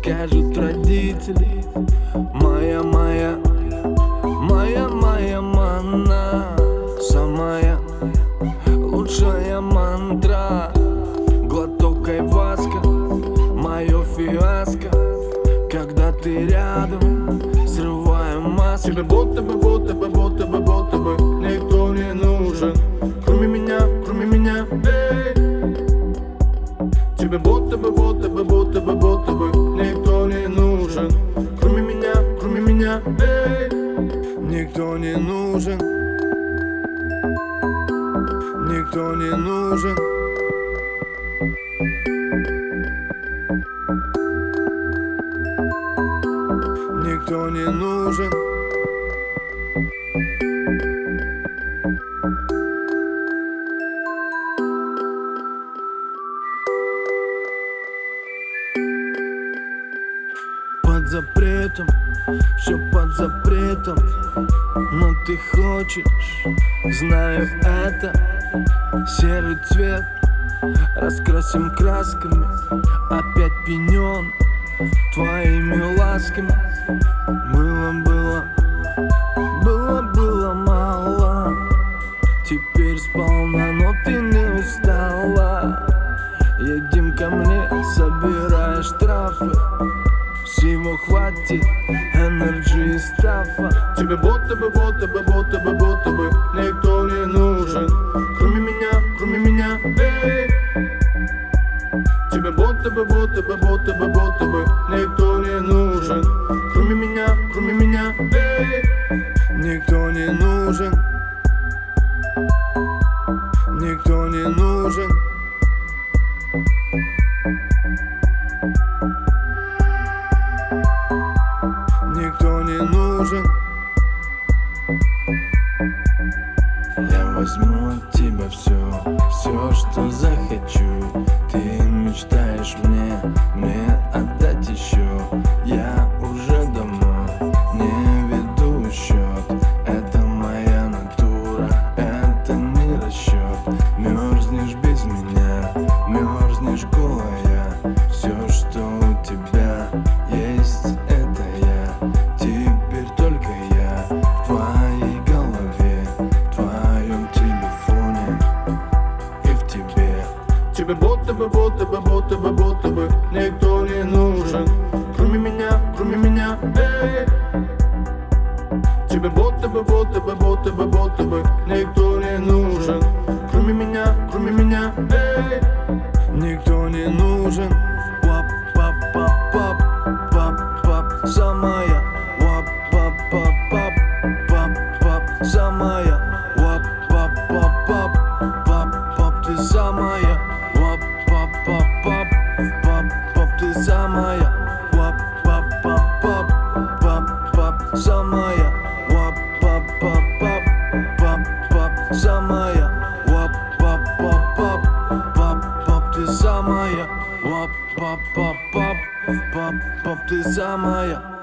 скажут родители. Моя манна, самая лучшая мантра. Глоток айваска, мое фиаско. Когда ты рядом, срываю маску. Тебе будто бы никто не нужен, кроме меня, эй. Тебе будто бы никто не нужен, кроме меня, эй. Никто не нужен, никто не нужен. Никто не нужен. Под запретом, все под запретом. Но ты хочешь, знаю это. Серый цвет раскрасим красками. Опять пенен твоими ласками. Было мало. Теперь сполна, но ты не устала. Едем ко мне, собирая штрафы. Всего хватит энерджи и стафа. Тебе будто бы никто не нужен, кроме меня, эй. Тебе будто бы никто не нужен, кроме меня, эй. Никто не нужен, никто не нужен. Никто не нужен. Я возьму от тебя все, что захочу. Ты мечтаешь мне отдать еще. Я уже давно не веду счет. Это моя натура, это не расчет. Мерзнешь без меня, мерзнешь голая. Все, что у тебя есть, это я. Теперь только я в твоей голове, в твоем телефоне и в тебе. Тебе будто бы никто не нужен, кроме меня, эй. Тебе будто бы никто не нужен, кроме меня, эй. Никто не нужен. Пап, самая. Пап, самая. Пап, ты самая. Пап, ты самая. Пап, самая. Пап, самая. Пап, ты самая. Пап, ты самая.